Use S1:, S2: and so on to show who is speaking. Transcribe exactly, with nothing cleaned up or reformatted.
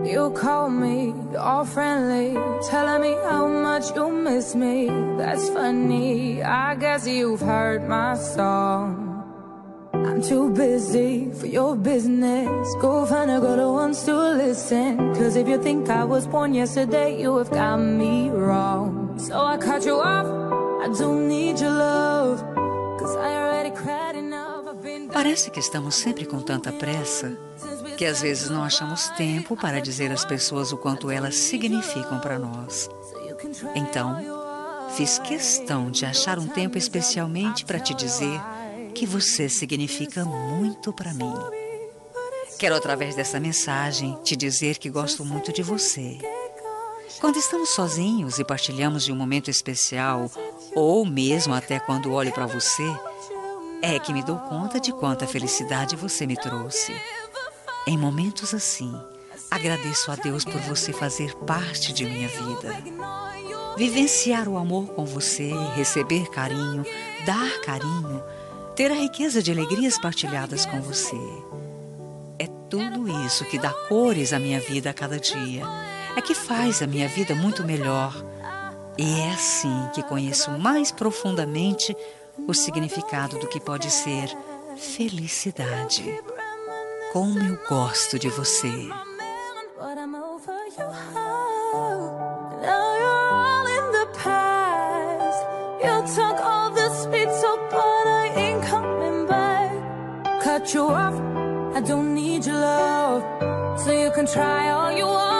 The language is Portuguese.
S1: You call me all friendly, telling me how much you miss me. That's funny, I guess you've heard my song. I'm too busy for your business. Go find a girl who wants to listen. Cause if you think I was born yesterday, you have got me wrong. So I cut you off, I don't need your love. Cause I already cried enough. I've been...
S2: Parece que estamos sempre com tanta pressa que às vezes não achamos tempo para dizer às pessoas o quanto elas significam para nós. Então, fiz questão de achar um tempo especialmente para te dizer que você significa muito para mim. Quero, através dessa mensagem, te dizer que gosto muito de você. Quando estamos sozinhos e partilhamos de um momento especial, ou mesmo até quando olho para você, é que me dou conta de quanta felicidade você me trouxe. Em momentos assim, agradeço a Deus por você fazer parte de minha vida. Vivenciar o amor com você, receber carinho, dar carinho, ter a riqueza de alegrias partilhadas com você. É tudo isso que dá cores à minha vida a cada dia. É que faz a minha vida muito melhor. E é assim que conheço mais profundamente o significado do que pode ser felicidade. Como eu gosto de você.
S1: Cut you off, I don't need your love. So you can try all you want.